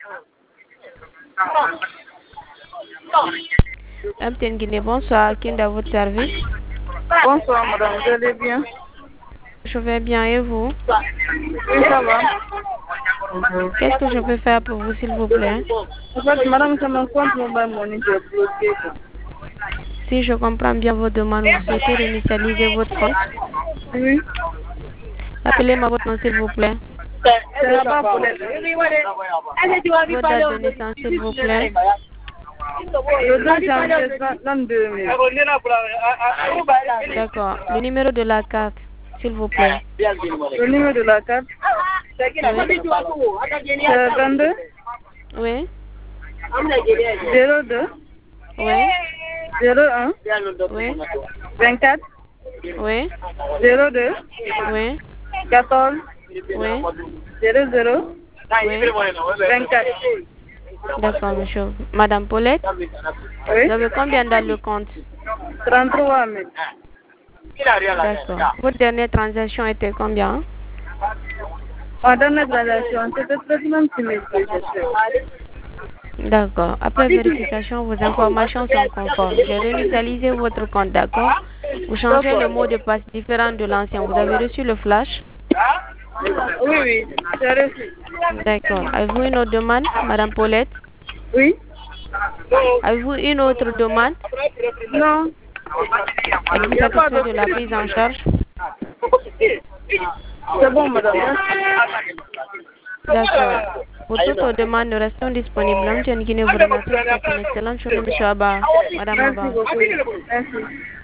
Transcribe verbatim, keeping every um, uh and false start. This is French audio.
M T N Guinée, bonsoir. Qui est à votre service? Bonsoir madame, vous allez bien? Je vais bien et vous? Oui, ça va. Qu'est-ce que je peux faire pour vous, s'il vous plaît? En fait, madame, c'est mon compte mobile money qui est bloqué. Si je comprends bien vos demandes, vous souhaitez réinitialiser votre compte? Oui. Appelez-moi votre nom, s'il vous plaît. C'est là-bas pour les... Votre date de naissance, s'il vous plaît. Le deux janvier deux mille. D'accord. Le numéro de la carte, s'il vous plaît. Le numéro de la carte, Oui. c'est vingt-deux Oui. zéro deux Oui. zéro un Oui. vingt-quatre Oui. zéro deux Oui. quatorze Oui. zéro zéro Oui. vingt-quatre. D'accord, monsieur. Madame Paulette, Oui. vous avez combien dans le compte? trente-trois mille. D'accord. Votre dernière transaction était combien? Ma dernière transaction, c'était traitement chimique que j'ai fait. D'accord. Après vérification, vos informations sont conformes. J'ai réinitialisé votre compte, d'accord? Vous changez le mot de passe différent de l'ancien. Vous avez reçu le flash? Oui, oui, j'ai reçu. D'accord. Avez-vous une autre demande, Madame Paulette? Oui? Avez-vous une autre demande? Non. Êtes-vous satisfait de la prise en charge? C'est bon, madame. D'accord. Pour toute demande, nous restons disponibles. M T N Guinée vous remercie. C'est une excellente journée, monsieur Abba. Madame Merci Abba. beaucoup. Merci.